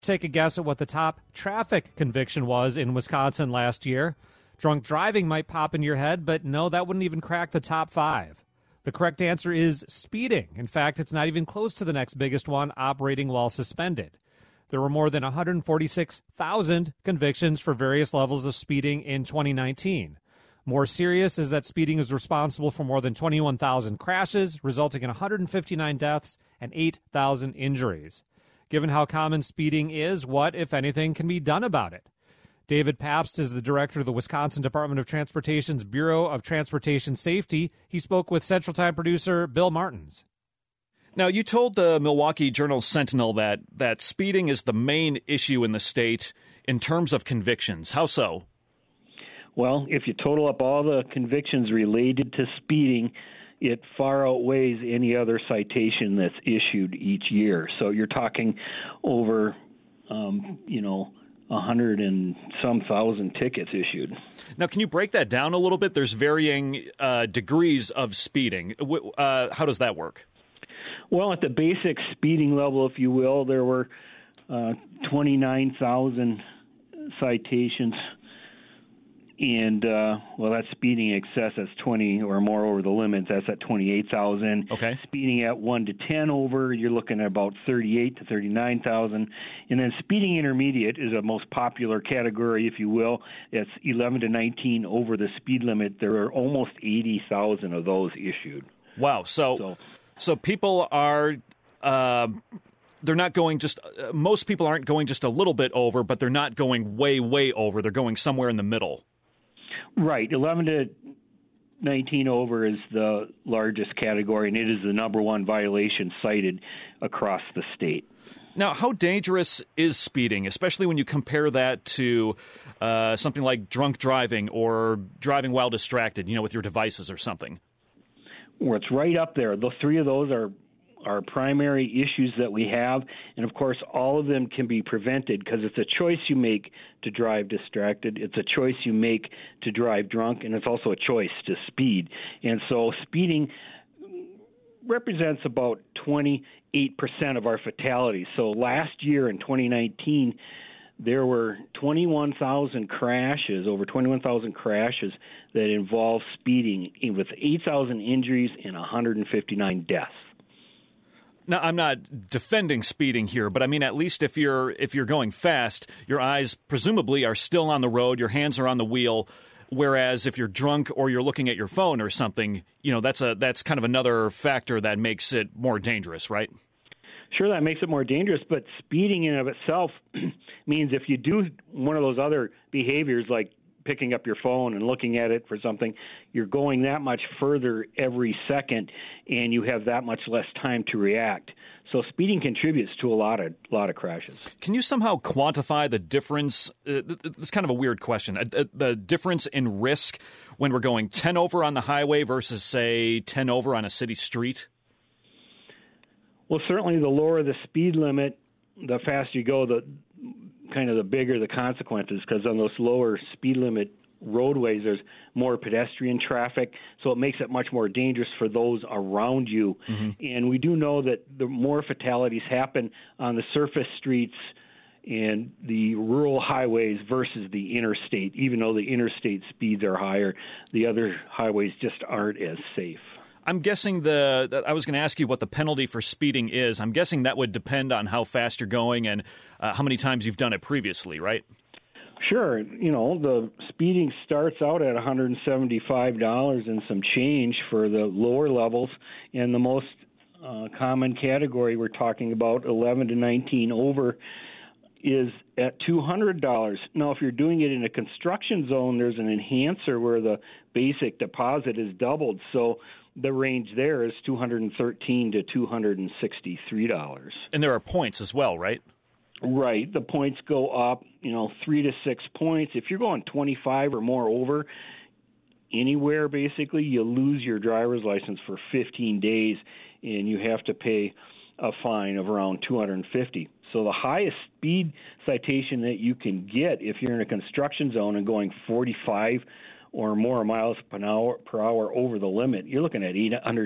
Take a guess at what the top traffic conviction was in Wisconsin last year. Drunk driving might pop in your head, but no, that wouldn't even crack the top 5. The correct answer is speeding. In fact, it's not even close to the next biggest one, operating while suspended. There were more than 146,000 convictions for various levels of speeding in 2019. More serious is that speeding is responsible for more than 21,000 crashes, resulting in 159 deaths and 8,000 injuries. Given how common speeding is, what, if anything, can be done about it? David Pabst is the director of the Wisconsin Department of Transportation's Bureau of Transportation Safety. He spoke with Central Time producer Bill Martins. Now, you told the Milwaukee Journal-Sentinel that speeding is the main issue in the state in terms of convictions. How so? Well, if you total up all the convictions related to speeding, it far outweighs any other citation that's issued each year. So you're talking over, 100 and some thousand tickets issued. Now, can you break that down a little bit? There's varying degrees of speeding. How does that work? Well, at the basic speeding level, if you will, there were 29,000 citations. And, that's speeding in excess. That's 20 or more over the limits. That's at 28,000. Okay. Speeding at 1 to 10 over, you're looking at about 38 to 39,000. And then speeding intermediate is a most popular category, if you will. It's 11 to 19 over the speed limit. There are almost 80,000 of those issued. Wow. So people are... they're not going most people aren't going just a little bit over, but they're not going way, way over. They're going somewhere in the middle. Right. 11 to 19 over is the largest category, and it is the number one violation cited across the state. Now, how dangerous is speeding, especially when you compare that to something like drunk driving or driving while distracted, with your devices or something? Well, it's right up there. The three of those are primary issues that we have, and of course all of them can be prevented because it's a choice you make to drive distracted, it's a choice you make to drive drunk, and it's also a choice to speed. And so speeding represents about 28% of our fatalities. So last year in 2019 there were 21,000 crashes, over 21,000 crashes that involved speeding, with 8,000 injuries and 159 deaths. Now, I'm not defending speeding here, but I mean, at least if you're going fast, your eyes presumably are still on the road, your hands are on the wheel, whereas if you're drunk or you're looking at your phone or something, that's kind of another factor that makes it more dangerous, right? Sure, that makes it more dangerous, but speeding in and of itself means if you do one of those other behaviors like picking up your phone and looking at it for something, you're going that much further every second, and you have that much less time to react. So speeding contributes to a lot of crashes. Can you somehow quantify the difference? It's kind of a weird question. The difference in risk when we're going 10 over on the highway versus, say, 10 over on a city street? Well, certainly the lower the speed limit, the faster you go, the bigger the consequences, because on those lower speed limit roadways, there's more pedestrian traffic, so it makes it much more dangerous for those around you. Mm-hmm. And we do know that the more fatalities happen on the surface streets and the rural highways versus the interstate. Even though the interstate speeds are higher, the other highways just aren't as safe. I'm guessing I was going to ask you what the penalty for speeding is. I'm guessing that would depend on how fast you're going and how many times you've done it previously, right? Sure. The speeding starts out at $175 and some change for the lower levels, and the most common category we're talking about, 11 to 19 over, is at $200. Now, if you're doing it in a construction zone, there's an enhancer where the basic deposit is doubled, so the range there is $213 to $263. And there are points as well, right? Right. The points go up, 3 to 6 points. If you're going 25 or more over anywhere, basically, you lose your driver's license for 15 days, and you have to pay a fine of around $250. So the highest speed citation that you can get if you're in a construction zone and going 45 or more miles per hour over the limit, you're looking at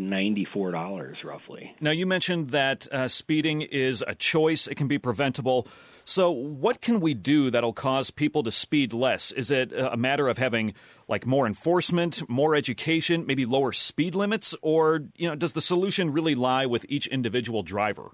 $894 roughly. Now, you mentioned that speeding is a choice. It can be preventable. So what can we do that'll cause people to speed less? Is it a matter of having like more enforcement, more education, maybe lower speed limits, or does the solution really lie with each individual driver?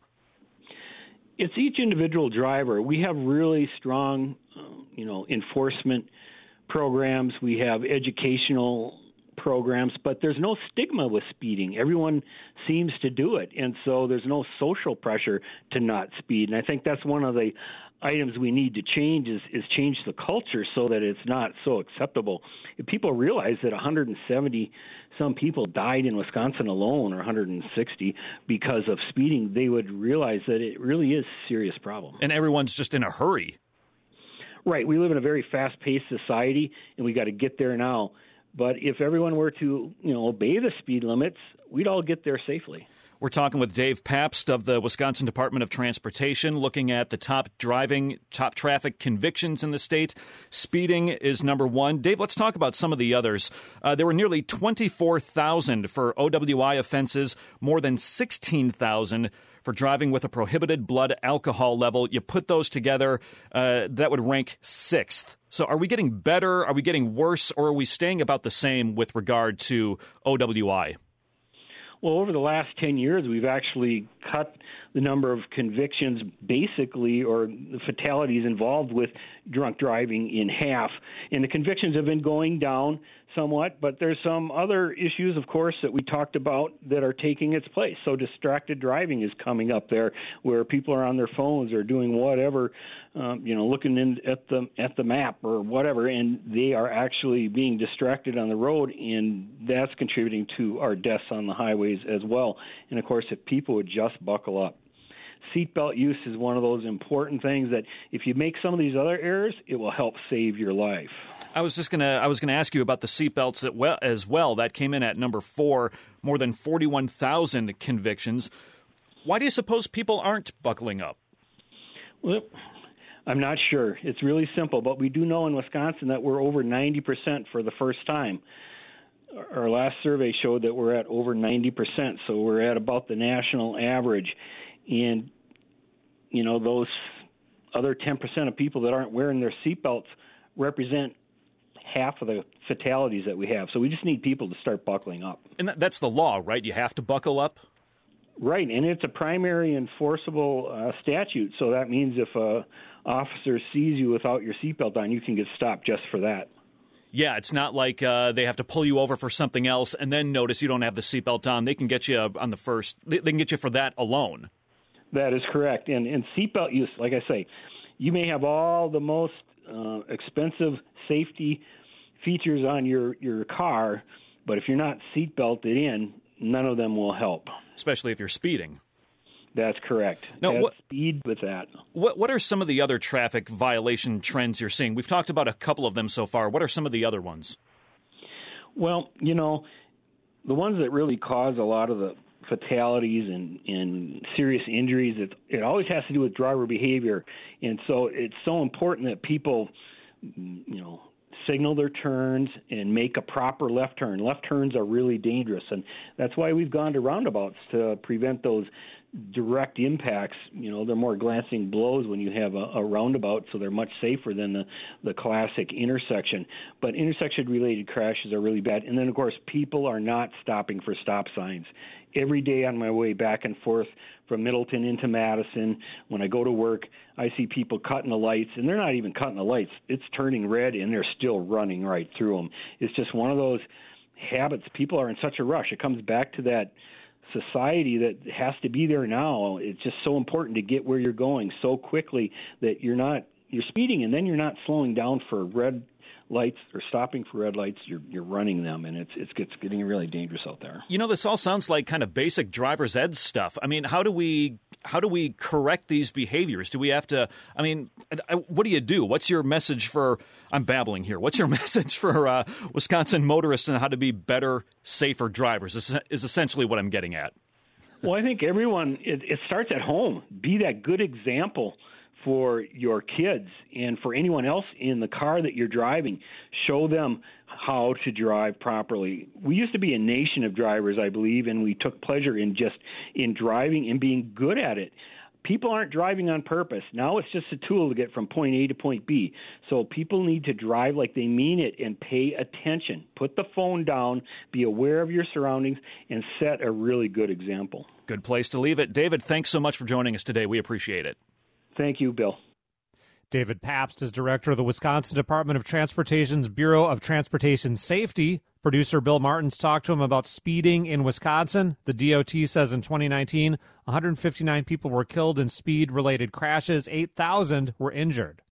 It's each individual driver. We have really strong, enforcement programs. We have educational programs, but there's no stigma with speeding. Everyone seems to do it, and so there's no social pressure to not speed. And I think that's one of the items we need to change is change the culture so that it's not so acceptable. If people realize that 170 some people died in Wisconsin alone, or 160, because of speeding, they would realize that it really is a serious problem. And everyone's just in a hurry. Right. We live in a very fast-paced society, and we got to get there now. But if everyone were to, obey the speed limits, we'd all get there safely. We're talking with Dave Pabst of the Wisconsin Department of Transportation, looking at the top traffic convictions in the state. Speeding is number one. Dave, let's talk about some of the others. There were nearly 24,000 for OWI offenses, more than 16,000 for driving with a prohibited blood alcohol level. You put those together, that would rank sixth. So are we getting better? Are we getting worse? Or are we staying about the same with regard to OWI? Well, over the last 10 years, we've actually cut the number of convictions basically, or the fatalities involved with drunk driving, in half. And the convictions have been going down somewhat, but there's some other issues, of course, that we talked about that are taking its place. So distracted driving is coming up there, where people are on their phones or doing whatever, looking at the map or whatever, and they are actually being distracted on the road, and that's contributing to our deaths on the highways as well. And, of course, if people would just buckle up. Seatbelt use is one of those important things that if you make some of these other errors, it will help save your life. I was gonna ask you about the seatbelts as well. That came in at number 4, more than 41,000 convictions. Why do you suppose people aren't buckling up? Well, I'm not sure. It's really simple, but we do know in Wisconsin that we're over 90% for the first time. Our last survey showed that we're at over 90%, so we're at about the national average. And, those other 10% of people that aren't wearing their seatbelts represent half of the fatalities that we have. So we just need people to start buckling up. And that's the law, right? You have to buckle up? Right, and it's a primary enforceable statute. So that means if a officer sees you without your seatbelt on, you can get stopped just for that. Yeah, it's not like they have to pull you over for something else and then notice you don't have the seatbelt on. They can get you on the first. They can get you for that alone. That is correct. And seatbelt use, like I say, you may have all the most expensive safety features on your car, but if you're not seatbelted in, none of them will help. Especially if you're speeding. That's correct. Now, speed with that. What are some of the other traffic violation trends you're seeing? We've talked about a couple of them so far. What are some of the other ones? Well, the ones that really cause a lot of the fatalities and serious injuries, it always has to do with driver behavior. And so it's so important that people, signal their turns and make a proper left turn. Left turns are really dangerous, and that's why we've gone to roundabouts to prevent those direct impacts. They're more glancing blows when you have a roundabout, so they're much safer than the classic intersection. But intersection-related crashes are really bad. And then, of course, people are not stopping for stop signs. Every day on my way back and forth from Middleton into Madison, when I go to work, I see people cutting the lights, and they're not even cutting the lights. It's turning red, and they're still running right through them. It's just one of those habits. People are in such a rush. It comes back to that society that has to be there now. It's just so important to get where you're going so quickly that you're speeding, and then you're not slowing down for red lights or stopping for red lights. You're running them, and it's getting really dangerous out there. This all sounds like kind of basic driver's ed stuff. I mean, how do we correct these behaviors? Do we have to? I mean, what do you do? What's your message for? I'm babbling here. What's your message for Wisconsin motorists and how to be better, safer drivers? Is essentially what I'm getting at. Well, I think everyone. It starts at home. Be that good example for your kids and for anyone else in the car that you're driving. Show them how to drive properly. We used to be a nation of drivers, I believe, and we took pleasure in driving and being good at it. People aren't driving on purpose. Now it's just a tool to get from point A to point B. So people need to drive like they mean it and pay attention. Put the phone down, be aware of your surroundings, and set a really good example. Good place to leave it. David, thanks so much for joining us today. We appreciate it. Thank you, Bill. David Pabst is director of the Wisconsin Department of Transportation's Bureau of Transportation Safety. Producer Bill Martins talked to him about speeding in Wisconsin. The DOT says in 2019, 159 people were killed in speed-related crashes. 8,000 were injured.